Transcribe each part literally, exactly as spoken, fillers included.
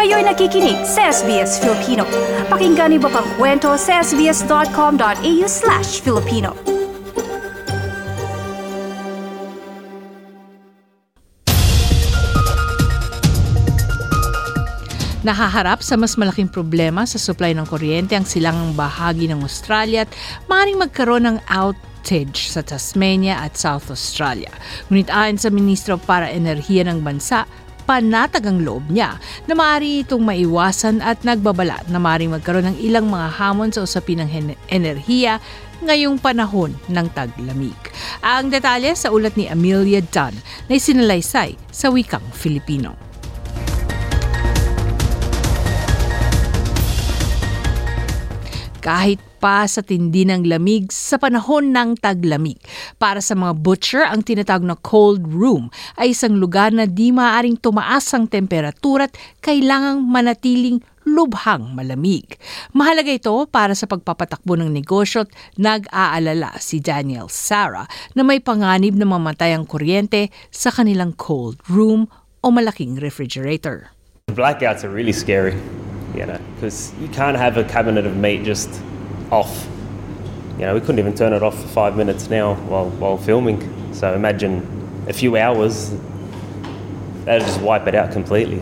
Kayo'y nakikinig sa S B S Filipino. Pakinggan niyo pa ang kwento sa sbs.com.au slash Filipino. Nahaharap sa mas malaking problema sa supply ng kuryente ang silangang bahagi ng Australia at maaaring magkaroon ng outage sa Tasmania at South Australia. Ngunit ayon sa Ministro para Enerhiya ng bansa, panatag ang loob niya na maaari itong maiwasan at nagbabala na maaaring magkaroon ng ilang mga hamon sa usapin ng enerhiya ngayong panahon ng taglamig. Ang detalye sa ulat ni Amelia Dunn na isinalaysay sa wikang Filipino. Kahit pa sa tindi ng lamig sa panahon ng taglamig. Para sa mga butcher, ang tinatawag na cold room ay isang lugar na di maaaring tumaas ang temperatura at kailangang manatiling lubhang malamig. Mahalaga ito para sa pagpapatakbo ng negosyo at nag-aalala si Daniel Sarah na may panganib na mamatay ang kuryente sa kanilang cold room o malaking refrigerator. Blackouts are really scary. You know, because you can't have a cabinet of meat just off. You know, we couldn't even turn it off for five minutes now while while filming. So imagine a few hours, that'll just wipe it out completely.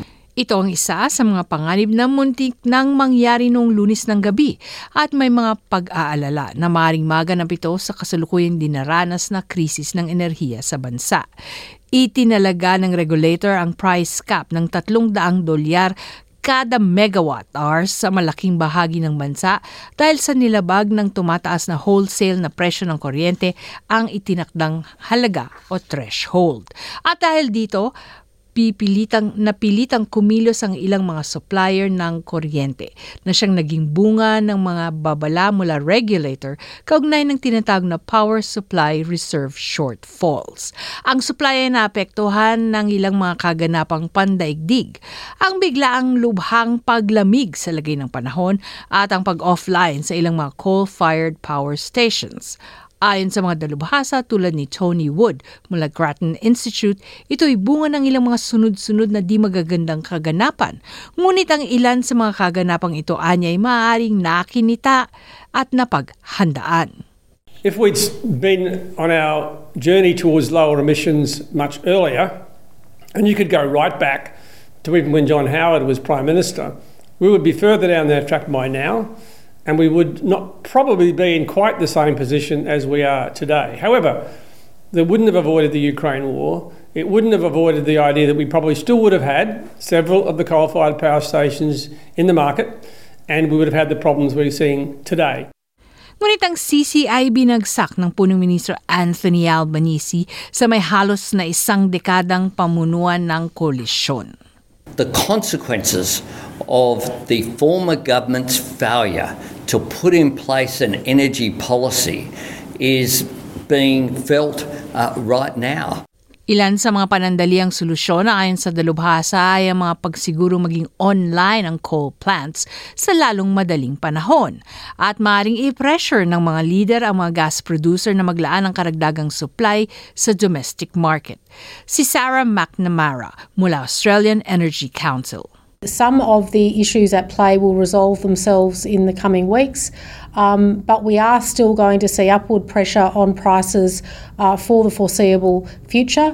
Ito ang isa sa mga panganib na muntik nang mangyari noong Lunes ng gabi at may mga pag-aalala na maaaring maganap ito sa kasalukuyang dinaranas na krisis ng enerhiya sa bansa. Itinalaga ng regulator ang price cap ng tatlong daang dolyar kada megawatt hours sa malaking bahagi ng bansa dahil sa nilabag ng tumataas na wholesale na presyo ng kuryente ang itinakdang halaga o threshold. At dahil dito, pipilitang napilitang kumilos ang ilang mga supplier ng kuryente na siyang naging bunga ng mga babala mula regulator kaugnay ng tinatawag na power supply reserve shortfalls. Ang supply ay naapektuhan ng ilang mga kaganapang pandaigdig, ang biglaang lubhang paglamig sa lagay ng panahon at ang pag-offline sa ilang mga coal-fired power stations. Ayon sa mga dalubhasa tulad ni Tony Wood mula Grattan Institute, ito'y bunga ng ilang mga sunod-sunod na di magagandang kaganapan. Ngunit ang ilan sa mga kaganapang ito anya'y maaaring nakinita at napaghandaan. If we'd been on our journey towards lower emissions much earlier, and you could go right back to even when John Howard was Prime Minister, we would be further down that track by now. And we would not probably be in quite the same position as we are today. However, they wouldn't have avoided the Ukraine war. It wouldn't have avoided the idea that we probably still would have had several of the coal-fired power stations in the market, and we would have had the problems we're seeing today. Ngunit ang C C ay binagsak ng punong ministro Anthony Albanese sa may halos na isang dekadang pamunuan ng koalisyon. The consequences of the former government's failure to put in place an energy policy is being felt uh, right now. Ilan sa mga panandaliang solusyon na ayon sa dalubhasa ay ang mga pagsiguro maging online ang coal plants sa lalong madaling panahon at maaaring i-pressure ng mga leader ang mga gas producer na maglaan ng karagdagang supply sa domestic market. Si Sarah McNamara mula Australian Energy Council. Some of the issues at play will resolve themselves in the coming weeks, um, but we are still going to see upward pressure on prices uh, for the foreseeable future.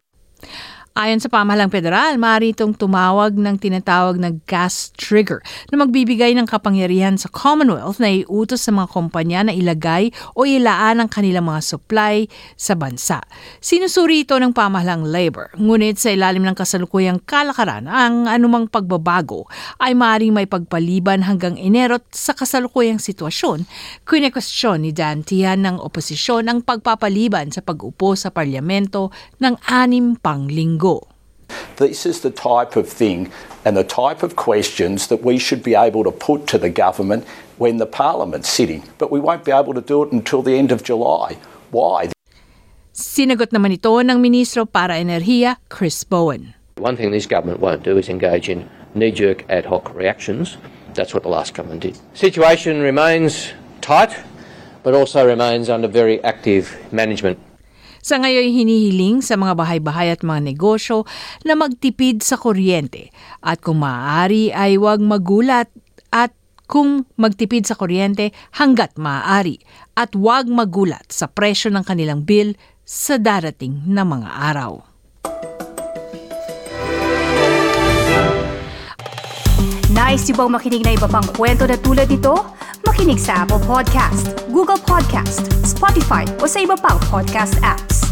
Ayon sa pamahalang federal, maaari itong tumawag ng tinatawag na gas trigger na magbibigay ng kapangyarihan sa Commonwealth na iutos sa mga kumpanya na ilagay o ilaan ang kanilang mga supply sa bansa. Sinusuri ito ng pamahalang Labor, ngunit sa ilalim ng kasalukuyang kalakaran, ang anumang pagbabago ay maaaring may pagpaliban hanggang Enero sa kasalukuyang sitwasyon. Kine-question ni Dan Tihan ng oposisyon ang pagpapaliban sa pag-upo sa parlamento ng anim pang linggo. This is the type of thing and the type of questions that we should be able to put to the government when the parliament's sitting, but we won't be able to do it until the end of July. Why? Sinagot naman ito ng Ministro para Enerhiya, Chris Bowen. One thing this government won't do is engage in knee-jerk ad hoc reactions. That's what the last government did. Situation remains tight, but also remains under very active management. Sa ngayon, hinihiling sa mga bahay-bahay at mga negosyo na magtipid sa kuryente at kung maaari ay huwag magulat at kung magtipid sa kuryente hanggat maaari at huwag magulat sa presyo ng kanilang bill sa darating na mga araw. Nice yung bang makinig na iba pang kwento na tulad ito? Makinig sa Apple Podcast, Google Podcast, Spotify o sa iba pang podcast apps.